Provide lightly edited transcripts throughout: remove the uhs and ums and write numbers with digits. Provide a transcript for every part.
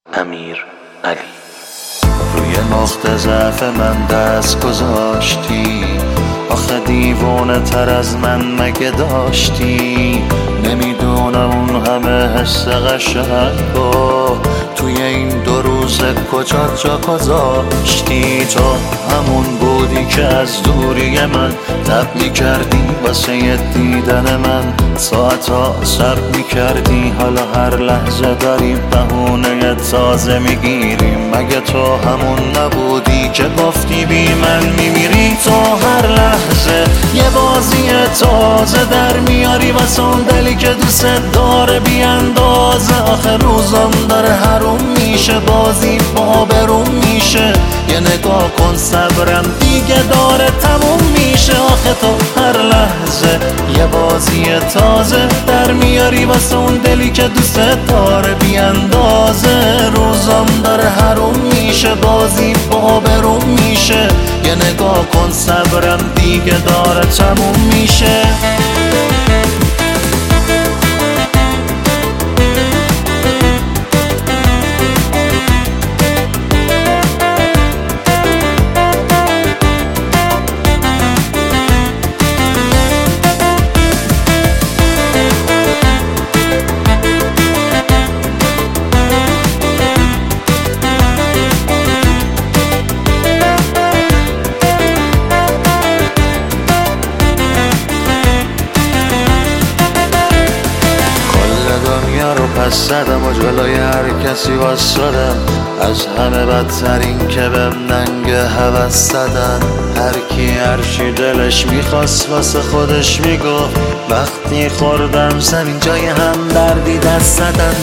امیر علی. روی نقطه ضعف من دست گذاشتی، آخه دیوانه تر از من مگه داشتی؟ نمیدونم اون همه حس قشنگو توی این 2 روز کجا جا گذاشتی؟ تو همون بودی که از دوری من تب میکردی واسه دیدن من، ساعتا صبر میکردی، حالا هر لحظه داری بهونه تازه میگیری. مگه تو همون نبودی که گفتی بی من میمیری؟ تو هر لحظه یه بازی تازه در میاری واسه اون دلی که دوست داره بی اندازه. آخه روزم داره حروم میشه، بازی با بروم میشه، یه نگاه کن صبرم دیگه داره تموم میشه. آخه تو هر لحظه یه بازی تازه در میاری واسه اون دلی که دوست داره بی اندازه. روزم داره حروم میشه، بازی با بروم میشه، یه نگاه کن صبرم دیگه داره تموم میشه. پس زدم و جلوی هر کسی واسدم، از همه بدترین که بهم ننگ هوس زدن. هر کی هرچی دلش میخواست واسه خودش میگفت، وقتی خوردم زمین جای هم دردی دست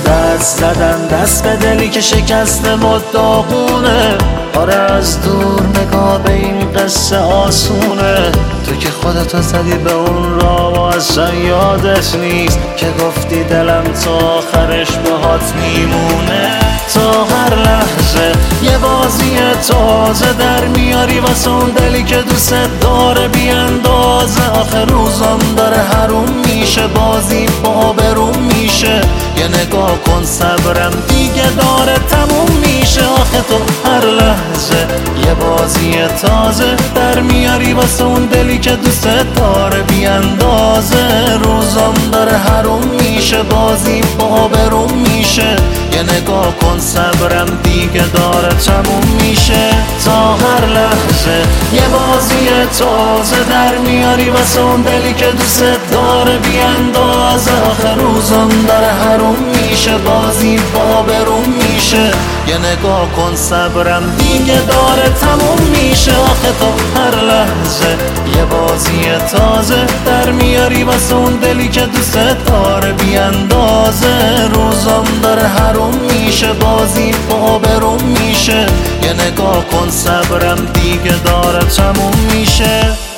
زدن دست به دلی که شکسته مداغونه. آره از دور نگاه به این قصه آسونه، تو که خودتو زدی به اون راه و اصلا یادت نیست که گفتی دلم تا آخرش باهات میمونه. تا هر لحظه یه بازی تازه در میاری واسه اون دلی که دوست داره بی اندازه. آخه روزم داره حروم میشه، بازی با بروم میشه، یه نگاه کن صبرم دیگه داره تموم میشه. آخه تو هر لحظه یه بازی تازه در میاری واسه اون دلی که دوست داره بی اندازه. روزم داره حروم میشه، بازی با بروم میشه، یه نگاه کن صبرم دیگه داره تموم میشه. تا هر لحظه یه بازی تازه در میاری واسه اون دلی که دوست داره بی اندازه. آخه روزم داره حروم میشه، بازی با بروم میشه، یه نگاه کن صبرم دیگه داره تموم میشه. آخه تو هر لحظه یه بازی تازه در میاری واسه اون دلی که دوست داره بی اندازه. روزم داره حروم میشه، بازی با بروم میشه، یه نگاه کن صبرم دیگه داره تموم میشه.